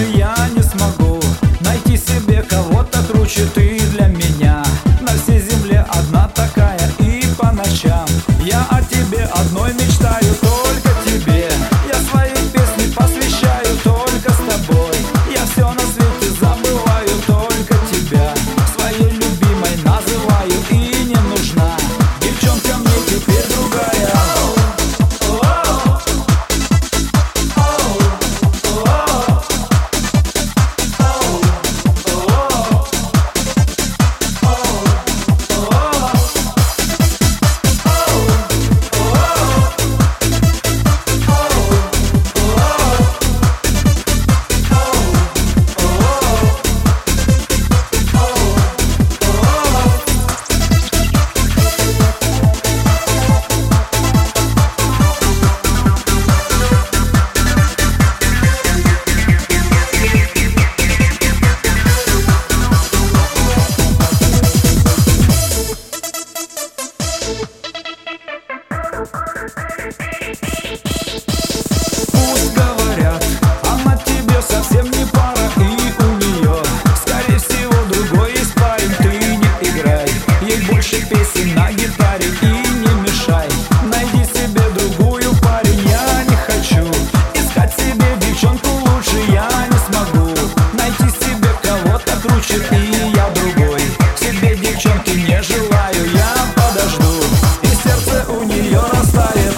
я не смогу найти себе кого-то круче. Ты для меня на всей земле одна такая. И по ночам я о тебе одной мечтаю. Только тебе я свои песни посвящаю. Только с тобой я все на свете забываю. Только тебя своей любимой называю. И не нужна девчонка мне теперь другая. Пусть говорят, она тебе совсем не пара. И у нее, скорее всего, другой есть парень. Ты не играй ей больше песен на гитаре. И не мешай, найди себе другую, парень. Я не хочу искать себе девчонку лучше. Я не смогу найти себе кого-то круче. И я другой себе девчонки не желаю. Я подожду, и сердце у нее растает.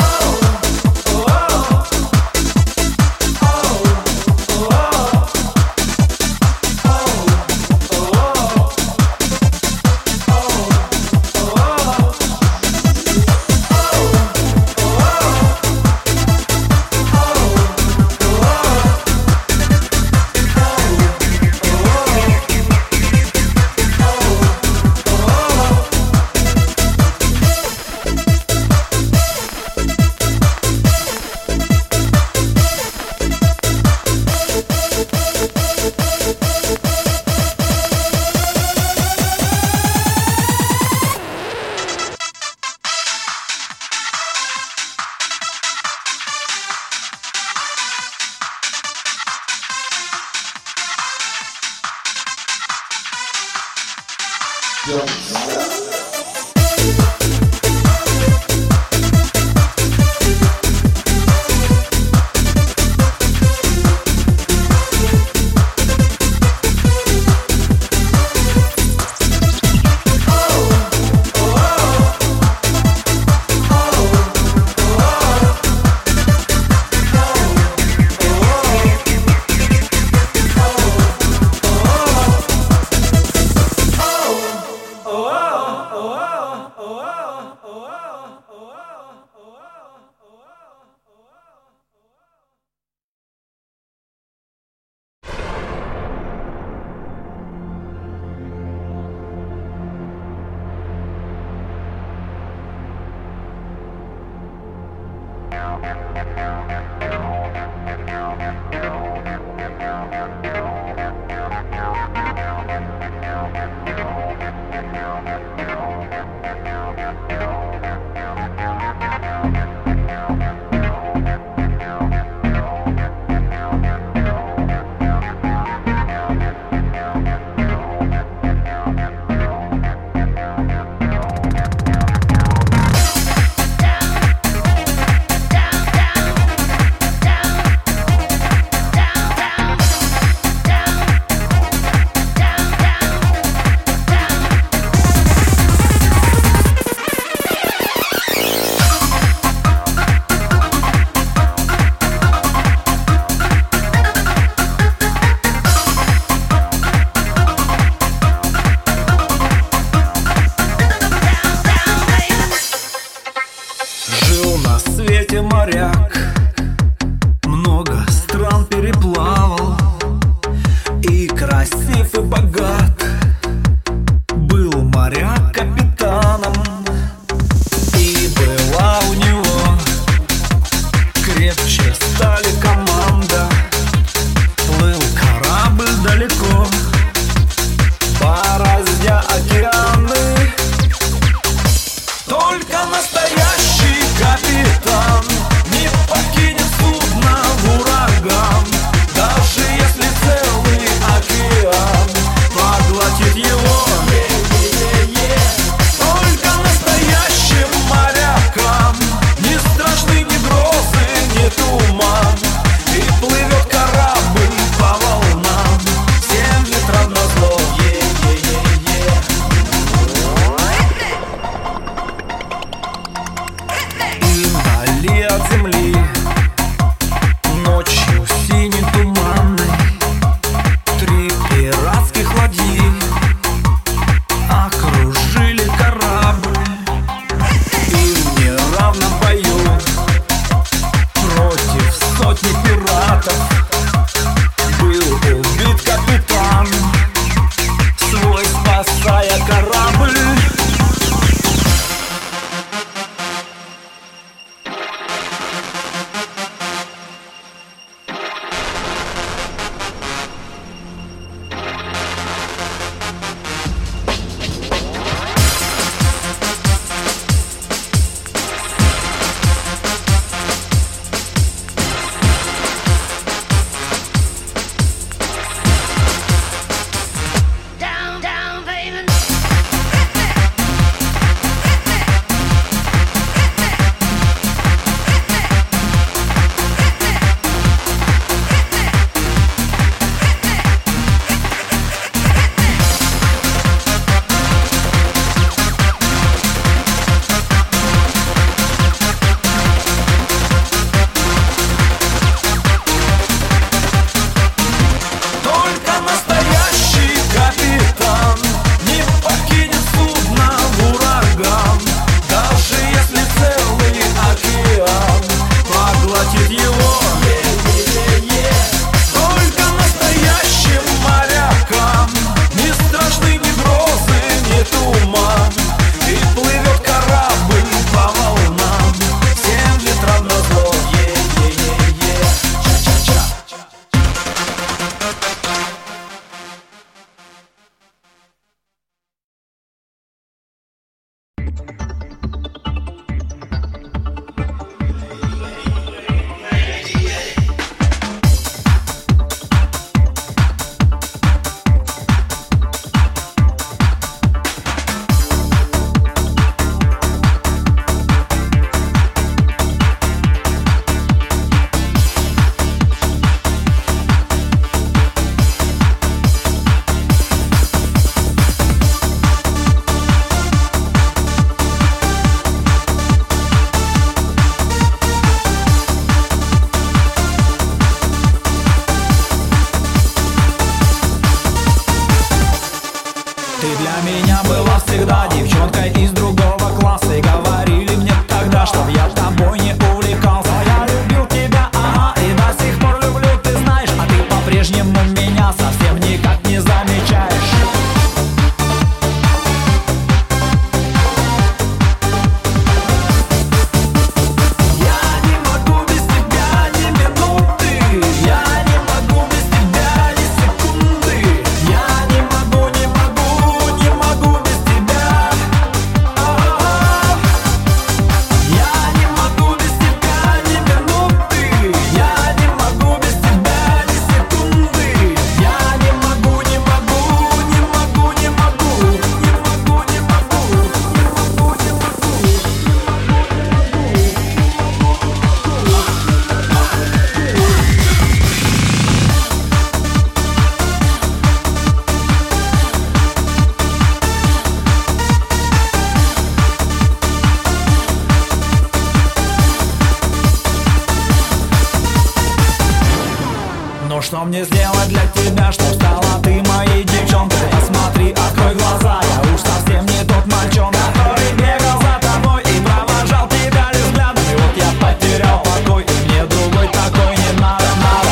сделать для тебя, чтоб стала ты моей девчонкой. Посмотри, открой глаза, я уж совсем не тот мальчонка, который бегал за тобой и провожал тебя лишь взглядом. И вот я потерял покой, и мне другой такой не надо.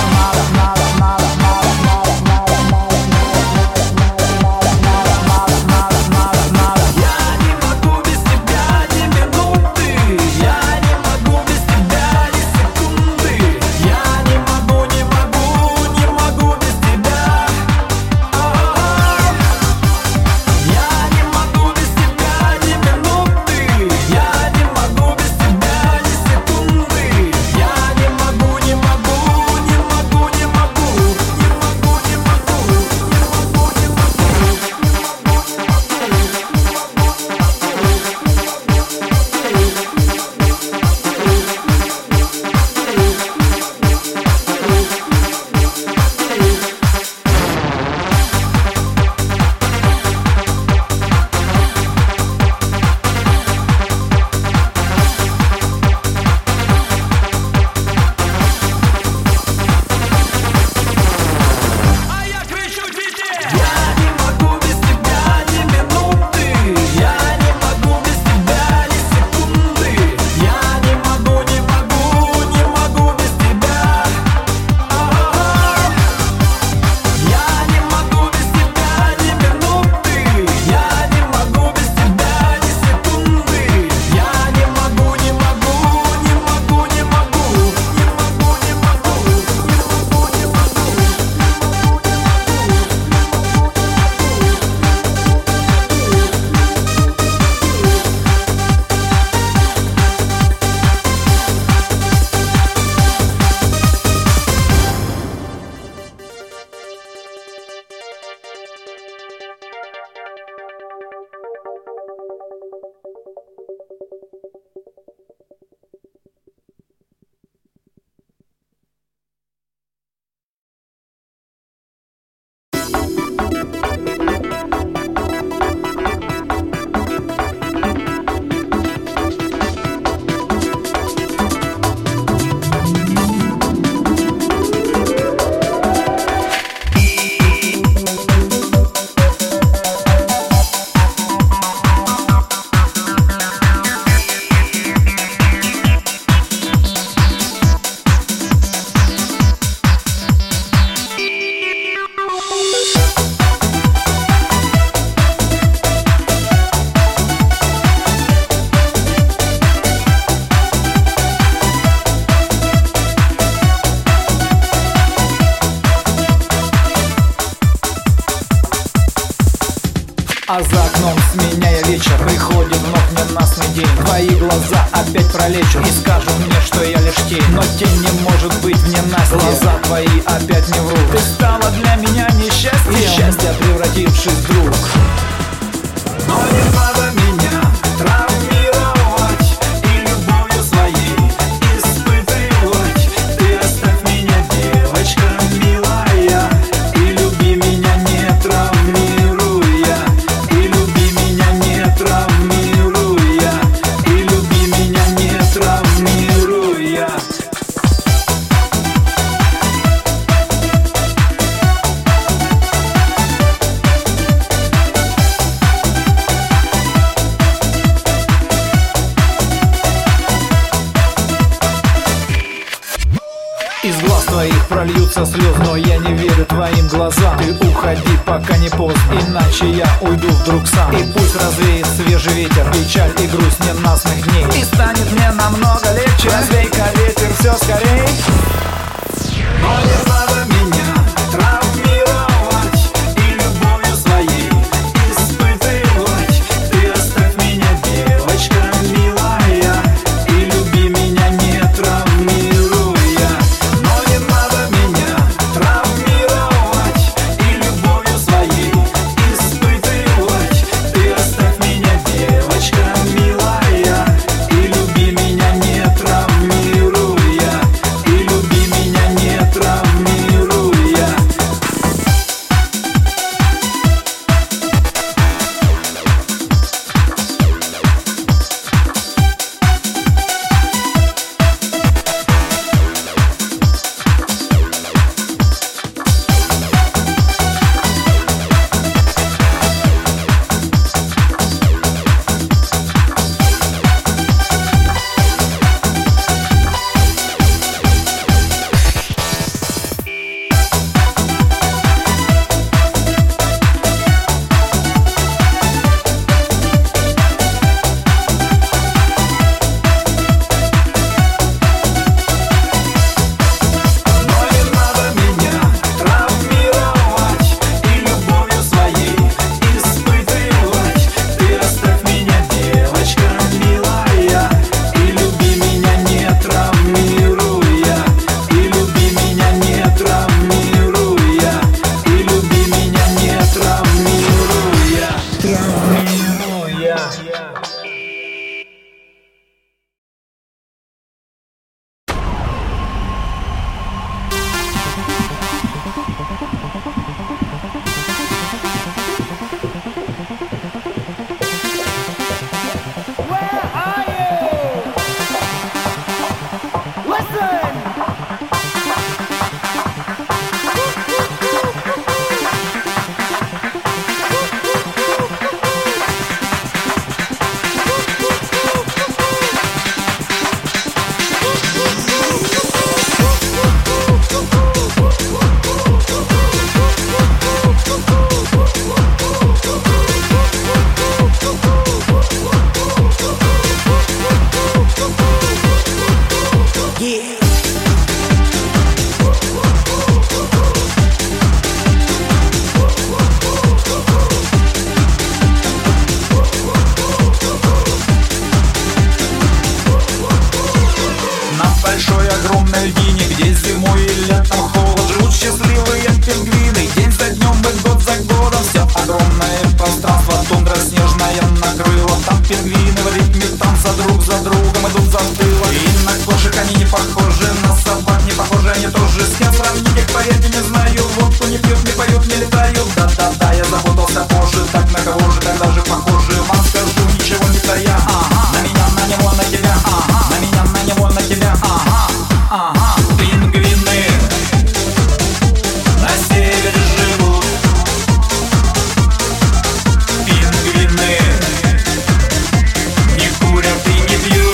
Я не могу без тебя ни минуты, я не могу без тебя ни секунды. Я не могу без тебя. Я не могу без тебя ни минуты, я не могу без тебя ни секунды. Я не могу. А я кричу тебе! Я не могу без тебя ни минуты, я не могу без тебя ни секунды. Я не могу без тебя. Я не могу без тебя ни минуты, я не могу без тебя ни секунды. Я не могу. А за окном сменяя вечер, приходит вновь ненастный день. Твои глаза опять пролечат и скажут мне, что я лишь тень. Но тень не может быть в ненастье, глаза твои опять не врут. Ты стала для меня несчастьем, несчастье, превратившись вдруг. Но не надо меня травмировать и любовью своей испытывать. Ты оставь меня, девочка милая, и люби меня не травмируя. И люби меня не травмируя. И люби меня не травмируя. Из глаз твоих прольются слезы, но я не верю твоим глазам. Ты уходи, пока не поздно, иначе я уйду вдруг сам. И пусть развеет свежий ветер печаль и грусть ненастных дней, и станет мне намного легче. Развей-ка ветер все скорей. Но не надо меня травмировать и любовью своей испытывать. Ты оставь меня, девочка милая, и люби меня не травмируя. Но не надо меня травмировать и любовью своей испытывать. Ты оставь меня, девочка милая, и люби меня не травмируя. И люби меня не травмируя. не поют, не летают. Да-да-да, я запутался позже. Так на кого же тогда же похожи? Вам скажу, ничего не тая. На меня, на него, на тебя. На меня, на него, на тебя. Пингвины на севере живут. Пингвины не курят и не пьют.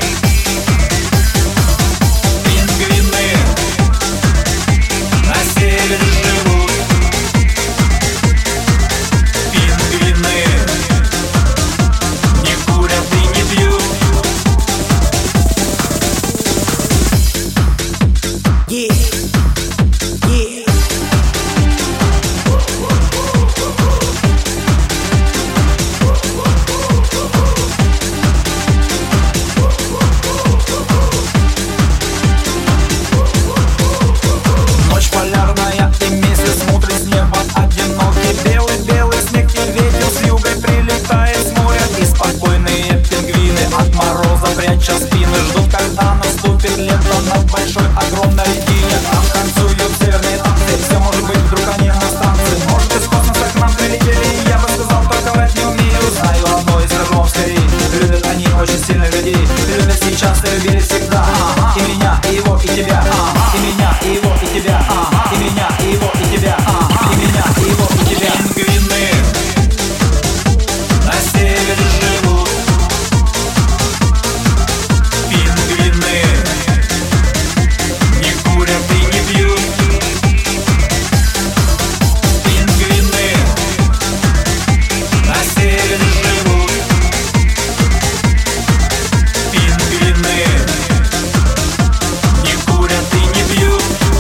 Пингвины на севере живут. Пингвины не курят и не пьют. Ночь полярная и месяц смотрит с неба одинокий. Белый-белый снег и ветер с юга прилетает с моря. И спокойные пингвины от мороза пряча спины ждут, когда наступит лето над большой огромной льдине. Там танцуют северные танцы. Все может быть, вдруг они иностранцы. Может, из космоса к нам прилетели. Я бы сказал, только врать не умею. Знаю одно и скажу вам скорее: любят они очень сильных людей. Любят сейчас и любили всегда. И меня, и его, и тебя. И меня, и его, и тебя. И меня, и его, и тебя. И меня, и его, и тебя. Пингвины на севере живут. Пингвины не курят и не пьют. Пингвины на севере живут. Пингвины не курят и не пьют.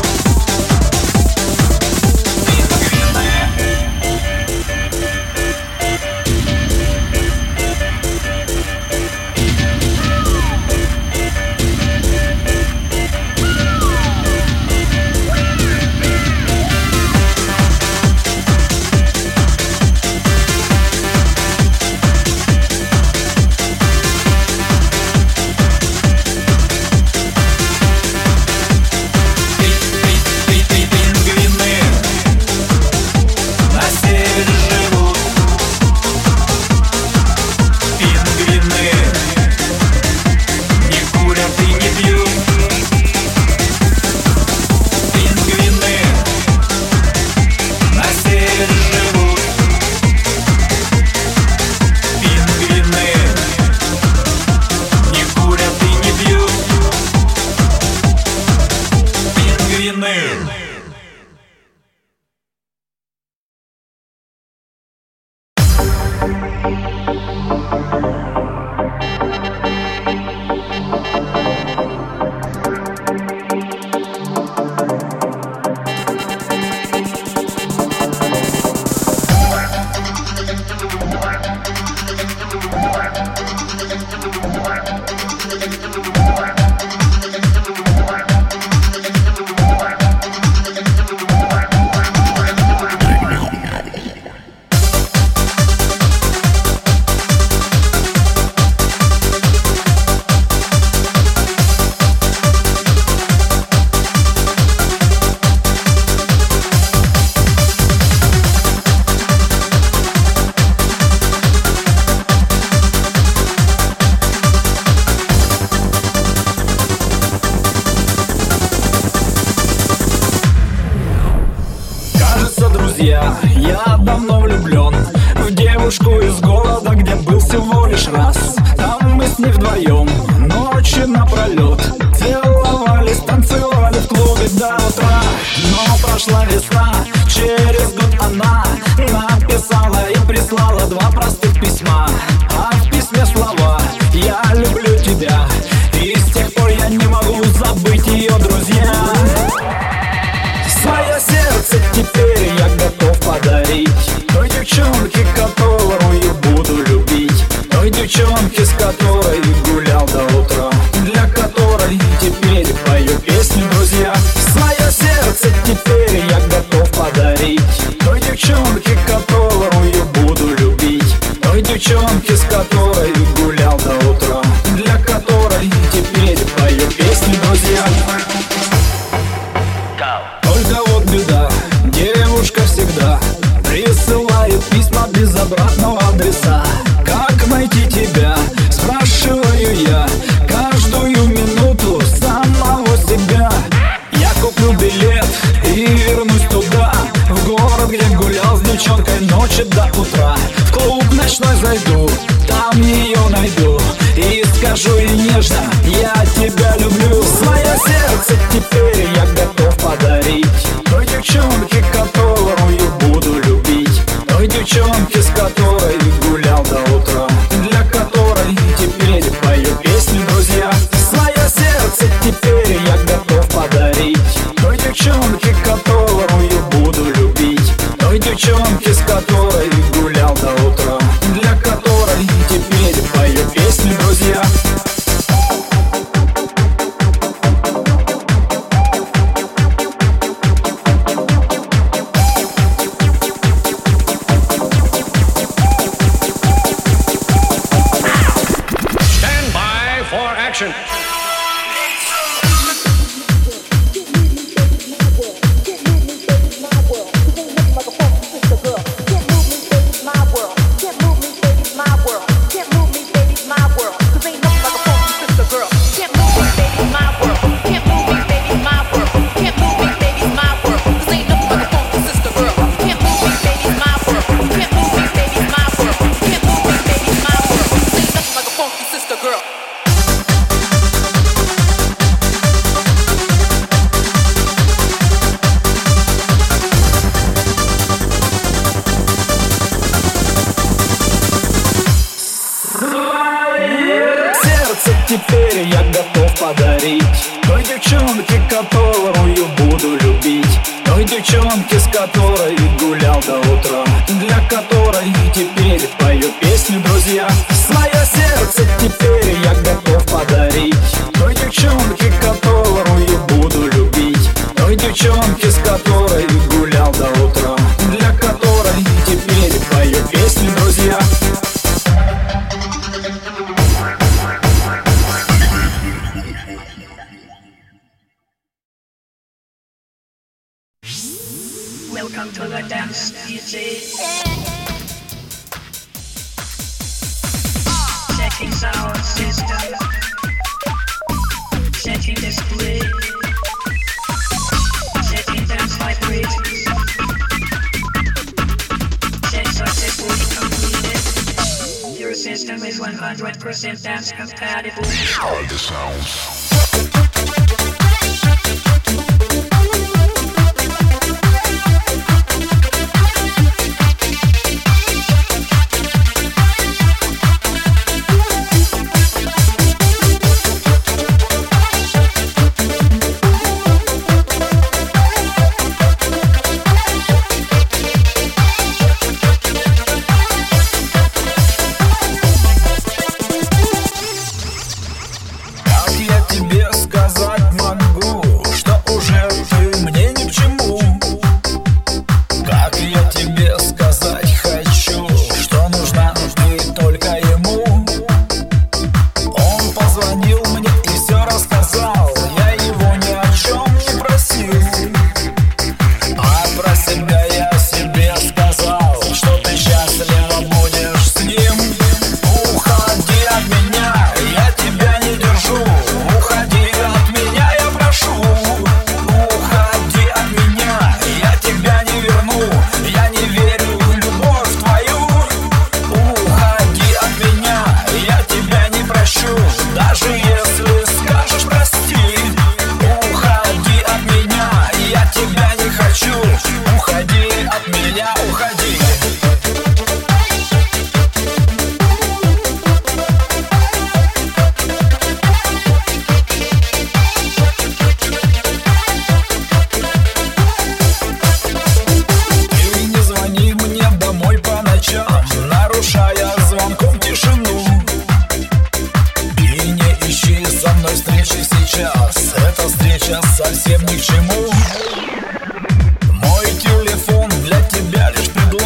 Пингвины на севере живут. Пингвины не курят и не пьют. Пингвины на севере живут. Пингвины не курят и не пьют. Пингвины. Друзья, я давно влюблен в девушку из города, где был всего лишь раз. Там мы с ней вдвоем ночи напролет целовались, танцевали в клубе до утра. Но прошла весна, через год она написала и прислала 2 простых письма. А в письме слова: я люблю тебя. И с тех пор я не могу забыть ее, друзья. Свое сердце теперь я готов подарить той девчонке, которую буду любить. Той девчонке, с которой гулял до утра, для которой теперь пою песню, друзья. Свое сердце теперь я готов подарить той девчонке, которую буду любить. Той девчонке, всегда присылает письма без обратного адреса. Как найти тебя, спрашиваю я, каждую минуту самого себя. Я куплю билет и вернусь туда, в город, где гулял с девчонкой ночи до утра. В клуб ночной зайду, там ее найду и скажу ей нежно: я тебя люблю. Свое сердце теперь я готов подарить той девчонке, которую буду любить, той девчонке, с которой гулял до утра, для которой теперь пою песни, друзья. Свое сердце теперь я готов подарить той девчонке, которую буду любить, той девчонке, с которой гулял до утра, для которой теперь пою песни, друзья. Action. Теперь я готов подарить той девчонке, которую буду любить, той девчонке, с которой гулял до утра, для которой теперь пою песню, друзья. Свое сердце теперь я готов подарить той девчонке, которую буду любить, той девчонке, с которой гулял до утра, для которой теперь пою песню, друзья. Welcome to the dance, DJ. Checking sound system. Checking display. Checking dance vibrations. Check successfully completed. Your system is 100% dance compatible. Start the sounds. совсем ни к чему. Мой телефон для тебя лишь предложение.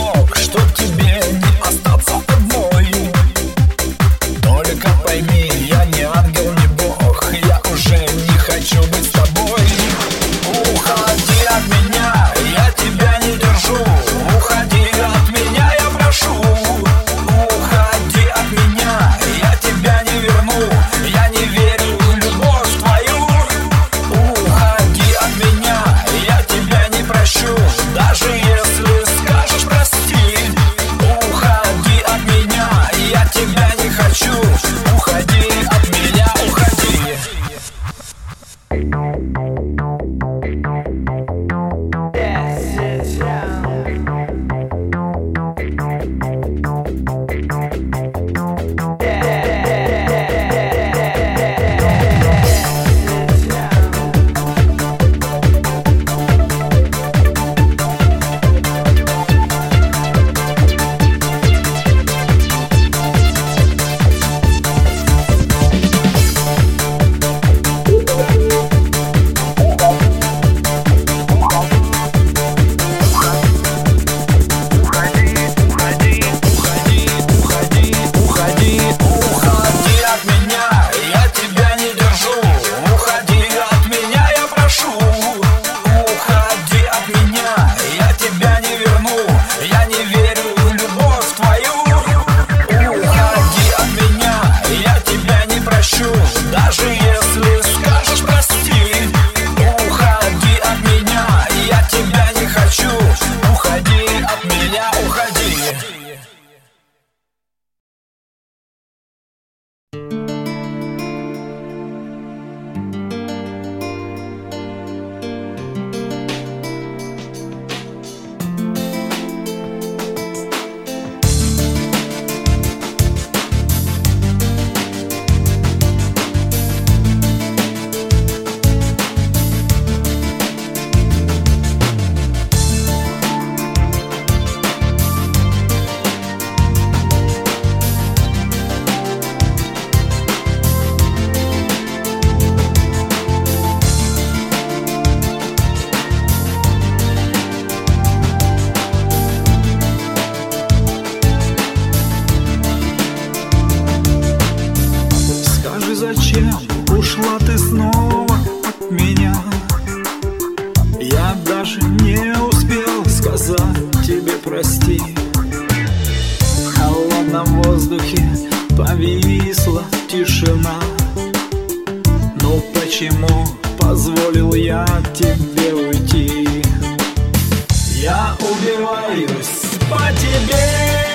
прости. В холодном воздухе повисла тишина. Ну почему позволил я тебе уйти? Я убиваюсь по тебе,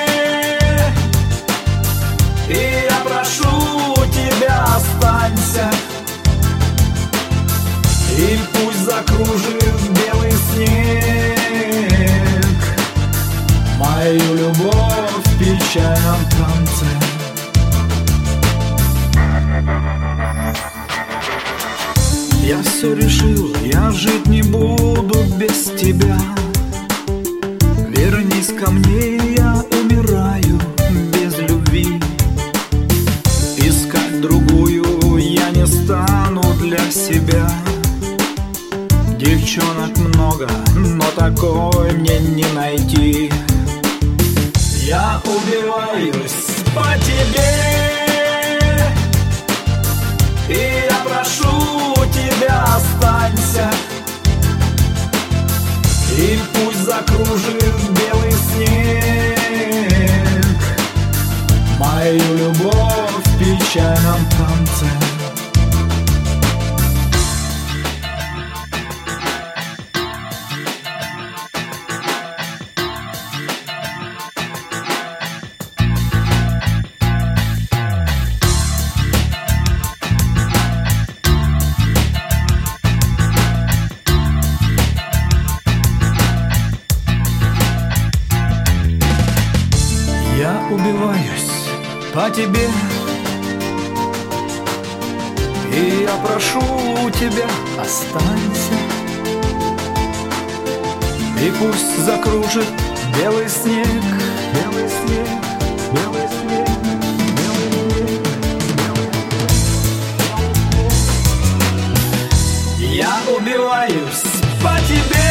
и я прошу тебя, останься. И пусть закружит белый снег мою любовь в печальном танце. Я все решил, я жить не буду без тебя. Вернись ко мне, я умираю без любви. Искать другую я не стану для себя. Девчонок много, но такой мне не найти. Я убиваюсь по тебе, и я прошу тебя, останься. И пусть закружит белый снег мою любовь в печальном танце. Я убиваюсь по тебе, и я прошу тебя, останься. И пусть закружит белый снег, белый снег, белый снег, белый снег, белый снег. Я убиваюсь по тебе,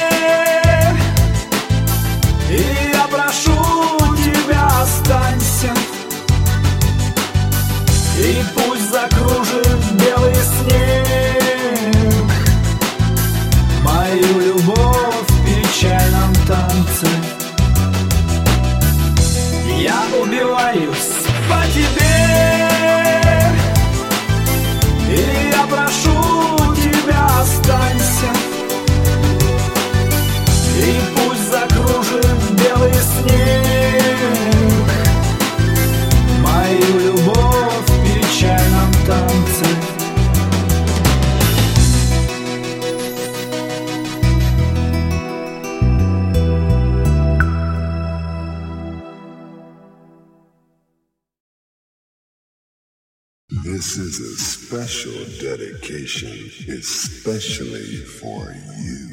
и я прошу тебя, останься. И пусть закружит белый снег мою любовь в печальном танце. Я убиваюсь по тебе, и я прошу тебя, останься. И пусть закружит белый снег мою любовь в печальном танце. This is a special dedication, especially for you.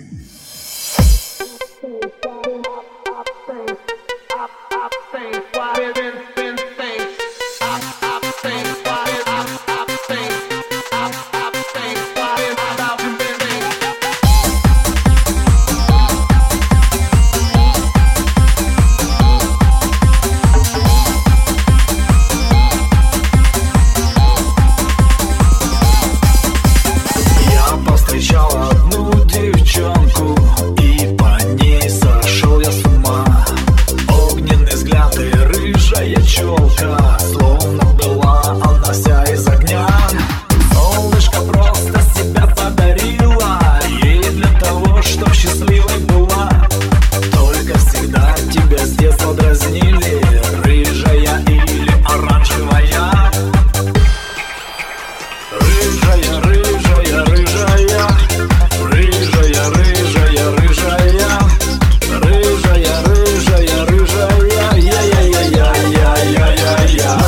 Встречал одну девчонку, и по ней сошел я с ума. Огненный взгляд и рыжая челка, словно была она вся из огня. Солнышко просто себя подарила ей для того, чтоб счастливой была. Только всегда тебя с детства дразнили, рыжая или оранжевая. Рыжая, рыжая, рыжая, рыжая, рыжая, рыжая, рыжая, рыжая, рыжая, я-я-я-я-я-я-я.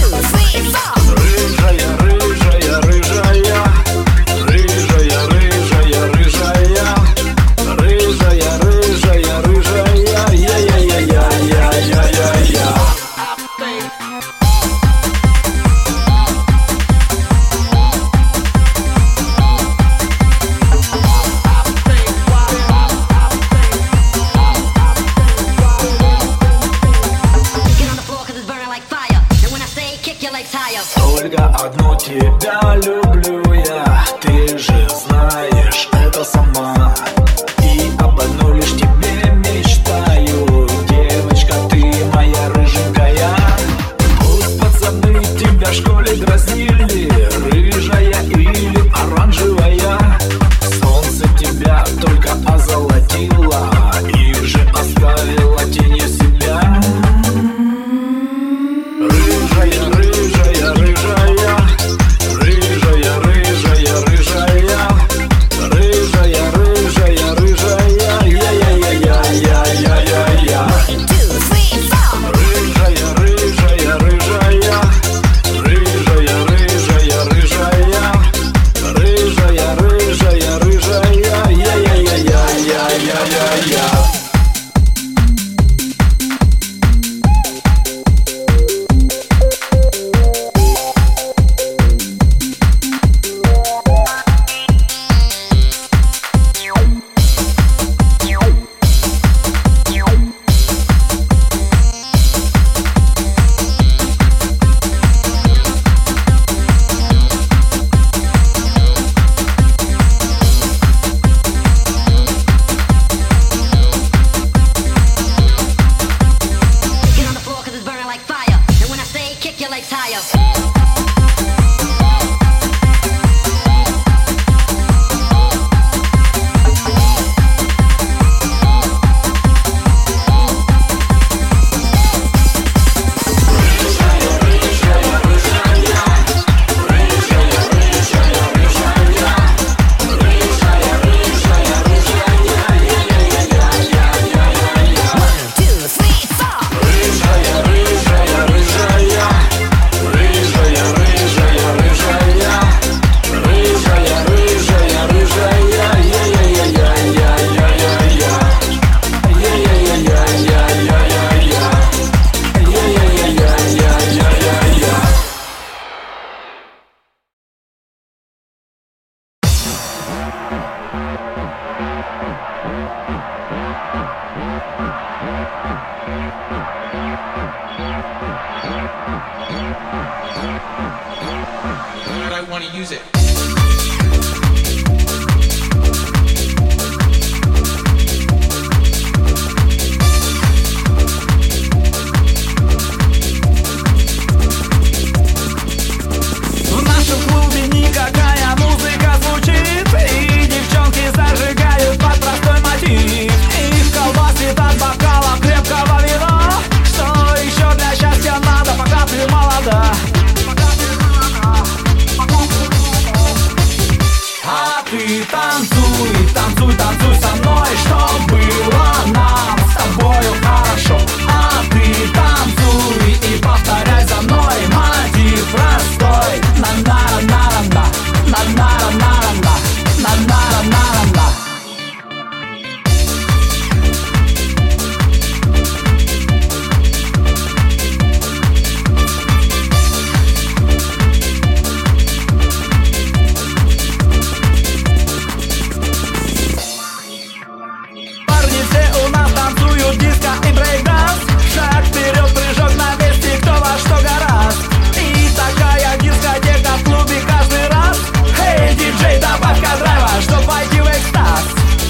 Рыжая, рыжая, рыжая, рыжая, рыжая, рыжая, рыжая, рыжая, рыжая, я-я-я-я-я-я-я. Только одну тебя люблю я, ты же знаешь это сама. И об одной лишь тебе мечтаю, But I want to use it. В нашем клубе никакая музыка звучит, и девчонки зажигают под простой мотив. Их колбасит от бокала крепкого вина. Что еще для счастья надо, пока ты молода? А ты танцуй, танцуй, танцуй со мной, чтоб было нам с тобою хорошо. А ты танцуй и повторяй за мной мотив простой. На-на-на-на-на, на-на-на-на-на, на-на-на-на-на. Все у нас танцуют диско и брейк-данс. Шаг вперед, прыжок на месте, кто во что гораст. И такая дискотека в клубе каждый раз. Эй, диджей, добавь-ка драйва, чтоб войти в экстаз.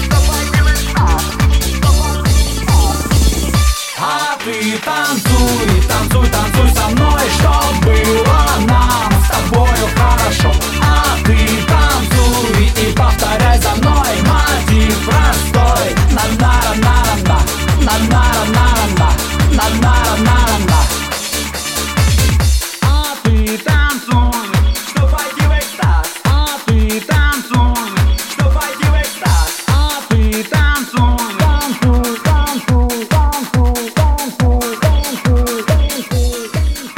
А ты танцуй, танцуй, танцуй со мной, чтоб было нам с тобою хорошо. А ты танцуй и повторяй за мной мотив простой. На-на-на-на-на, на-на-на-на-на, на-на-на-на-на. А ты танцуй, чтоб войти в экстаз. А ты танцуй, чтоб войти в экстаз. А ты танцуй, танцуй, танцуй, танцуй, танцуй, танцуй, танцуй.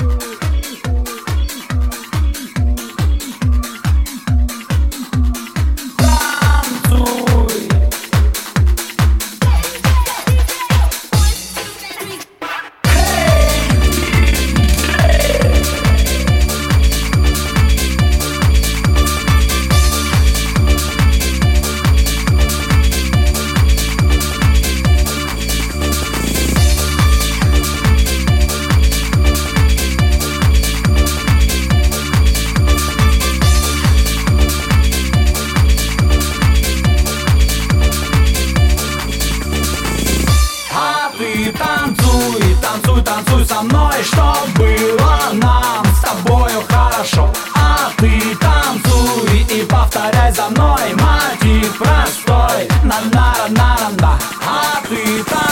Танцуй, танцуй, танцуй со мной, чтоб было нам с тобою хорошо. А ты танцуй и повторяй за мной мотив простой. На-на-на-на-на. А ты танцуй.